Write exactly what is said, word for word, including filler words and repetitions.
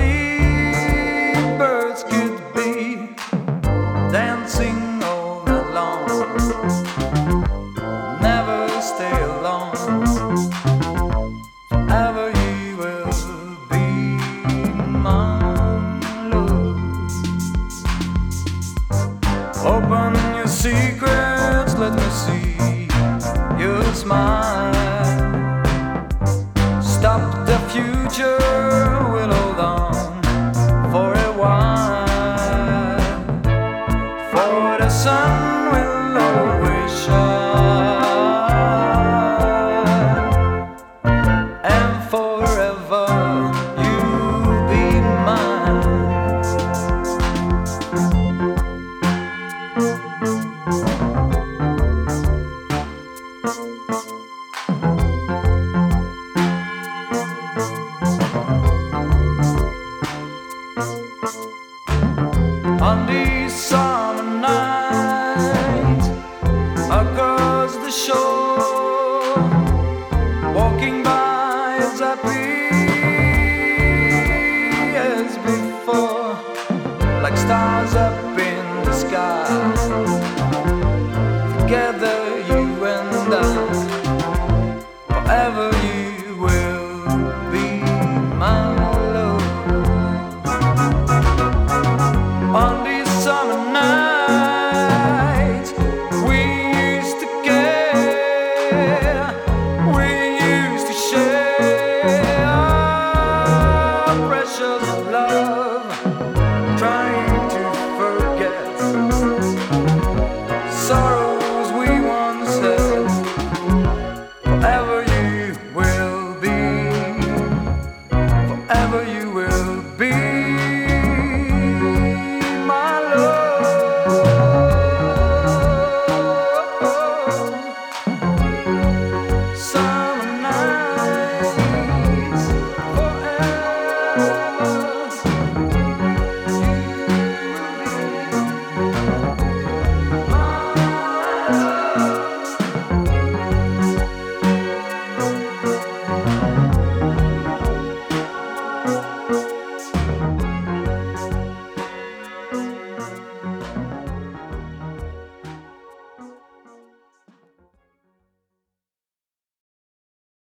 three birds could be dancing all night long, never stay alone. Forever you will be my love. Open your secrets, let me see your smile. Stop the future, we'll hold on for a while. For the sun will always shine, and forever you'll be mine. On these summer nights, across the shore, walking by as happy as before, like stars up in the sky. Together you and I, forever you will be my love. On these summer nights, we used to care, we used to share our precious love.